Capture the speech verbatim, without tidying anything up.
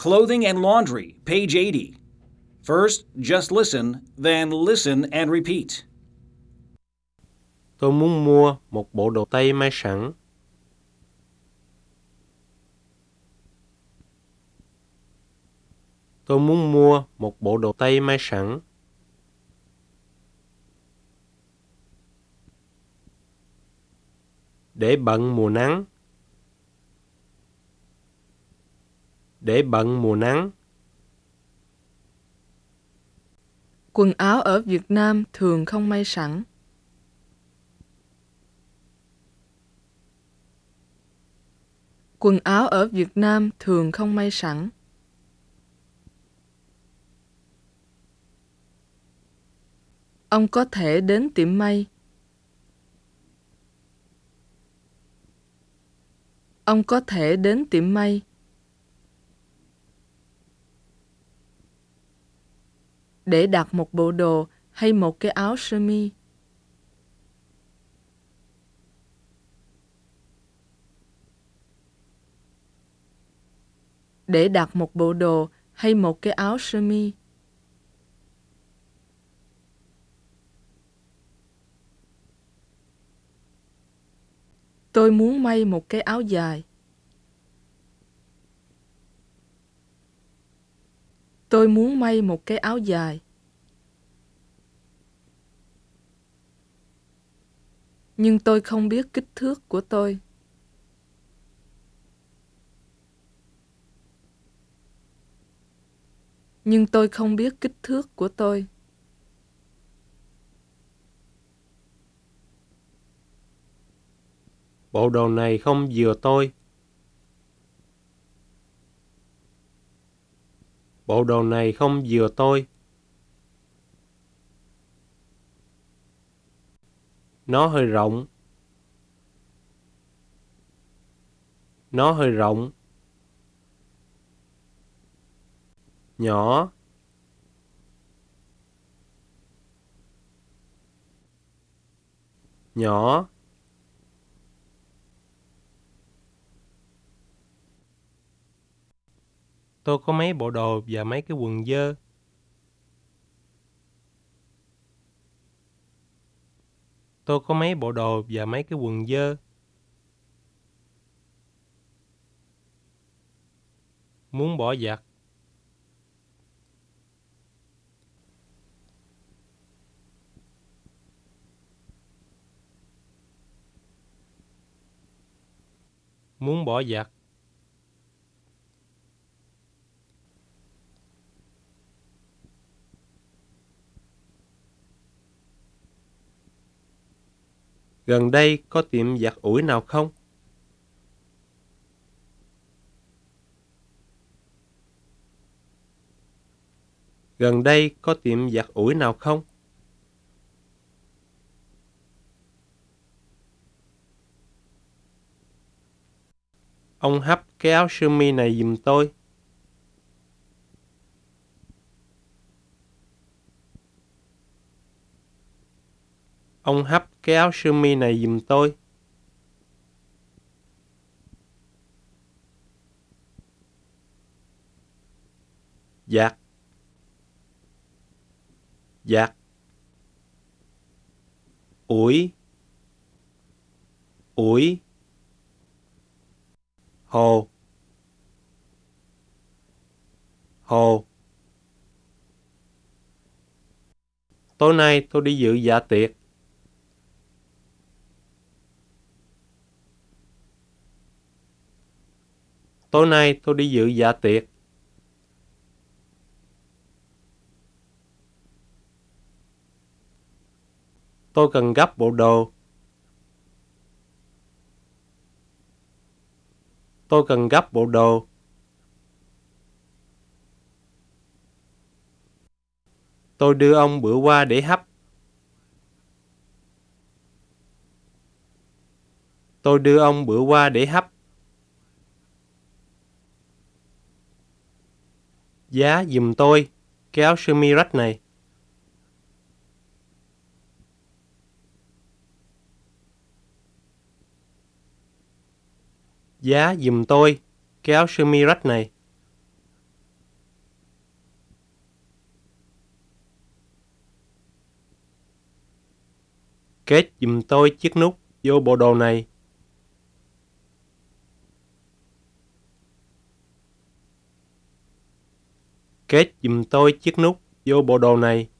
Clothing and Laundry, page eighty. First, just listen, then listen and repeat. Tôi muốn mua một bộ đồ tây may sẵn. Tôi muốn mua một bộ đồ tây may sẵn. Để bận mùa nắng. Để bận mùa nắng. Quần áo ở Việt Nam thường không may sẵn. Quần áo ở Việt Nam thường không may sẵn. Ông có thể đến tiệm may. Ông có thể đến tiệm may. Để đặt một bộ đồ hay một cái áo sơ mi. Để đặt một bộ đồ hay một cái áo sơ mi. Tôi muốn may một cái áo dài. Tôi muốn may một cái áo dài. Nhưng tôi không biết kích thước của tôi. Nhưng tôi không biết kích thước của tôi. Bộ đồ này không vừa tôi. Bộ đồ này không vừa tôi. Nó hơi rộng. Nó hơi rộng. Nhỏ. Nhỏ. Tôi có mấy bộ đồ và mấy cái quần dơ. Tôi có mấy bộ đồ và mấy cái quần dơ. Muốn bỏ giặt. Muốn bỏ giặt. Gần đây có tiệm giặt ủi nào không? Gần đây có tiệm giặt ủi nào không? Ông hấp cái áo sơ mi này giùm tôi. Ông hấp cái áo sơ mi này giùm tôi. Giặt. Giặt. Ủi. Ủi. Hồ. Hồ. Tối nay tôi đi dự dạ tiệc. Tối nay tôi đi dự dạ tiệc. Tôi cần gấp bộ đồ. Tôi cần gấp bộ đồ. Tôi đưa ông bữa qua để hấp. Tôi đưa ông bữa qua để hấp. Giá giùm tôi cái áo sơ mi rách này. Giá giùm tôi cái áo sơ mi rách này. Kết giùm tôi chiếc nút vô bộ đồ này. Kết giùm tôi chiếc nút vô bộ đồ này.